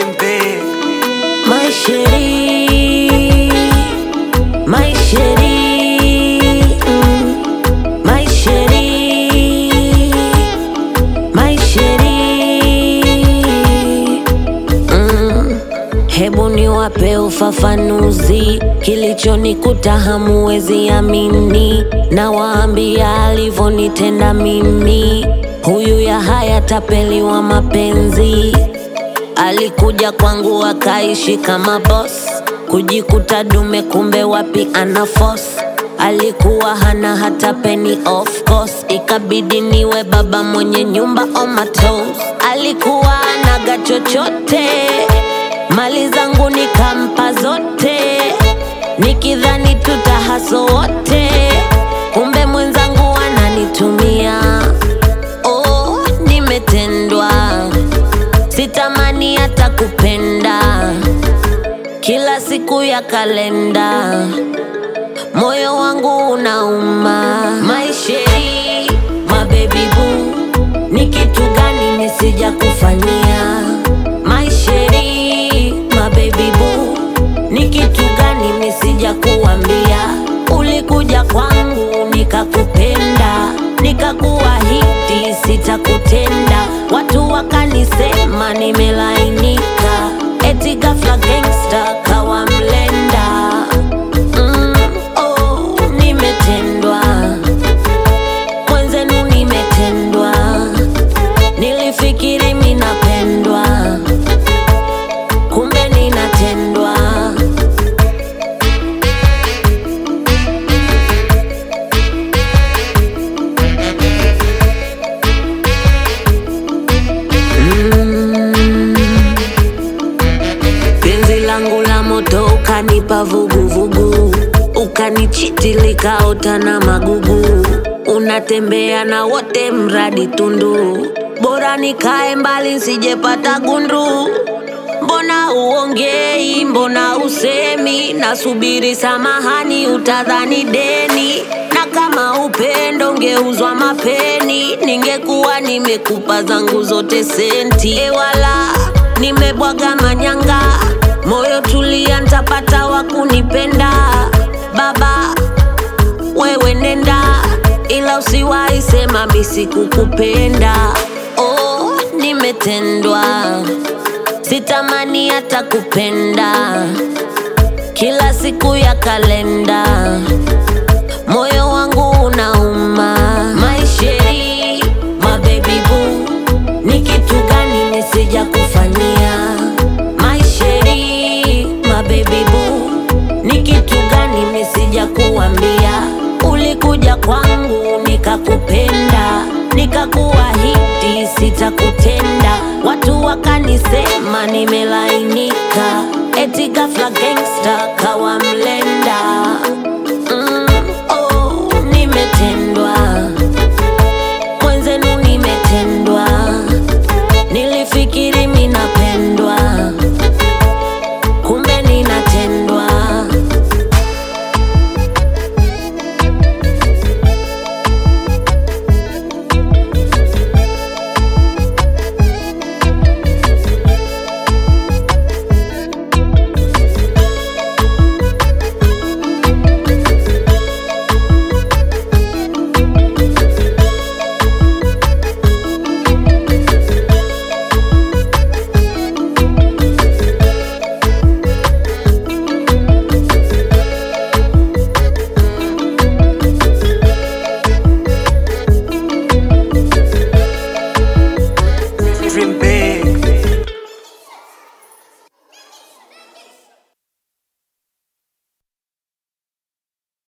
Tempe. My chérie, my chérie, my chérie, my chérie. Hebu niwape ufafanuzi, kilichonikuta hamuwezi amini. Na waambia alivonitenda mimi, huyu Yahaya tapeli wa mapenzi. Alikuja kwangu akaishi kama boss, kujikuta dume kumbe wapi ana force. Alikuwa hana hata penny of course, ikabidi niwe baba mwenye nyumba on my toes. Alikuwa anaga chochote, mali zangu nikampa zote, nikidhani tutahaso wote, kumbe mwenzangu ananitumia. Oh, nimetendwa, sitamani hata kupenda, kila siku ya kalenda, moyo wangu unauma. My chérie, my baby boo, ni kitu gani nisija kufanyia? My chérie, my baby boo, ni kitu gani nisija kuambia? Ulikuja kwangu nikakupenda, nikakuahidi sitakutenda, watu wakanisema nimelainika, eti ghafla gangster kawa mlenda. Oh, nimetendwa, mwenzenu nimetendwa, nilifikiri minapendwa, kumbe ninatendwa. Penzi langu la moto ukanipa vuguvugu, ukanichiti likaota na magugu. Unatembea na wote mradi tundu, bora nikae mbali nsijepata gundu. Mbona uongei, mbona usemi, nasubiri samahani utadhani deni. Na kama upendo ungeuzwa mapeni, ningekuwa nimekupa zangu zote senti. Ewala, nimebwaga manyanga, moyo tulia ntapata wakunipenda. Baba, wewe nenda, ila usiwahi sema mimi sikukupenda. Oh, nimetendwa, sitamani hata kupenda, kila siku ya kalenda, moyo wangu unauma. My chérie, my baby boo, ni kitu gani nisija kufanyia? My chérie, my baby boo, ni kitu gani nisija kuambia? Ulikuja kwangu nikakupenda, nikakuahidi sitakutenda, watu wakanisema nimelainika, eti ghafla gangster kawa mlenda.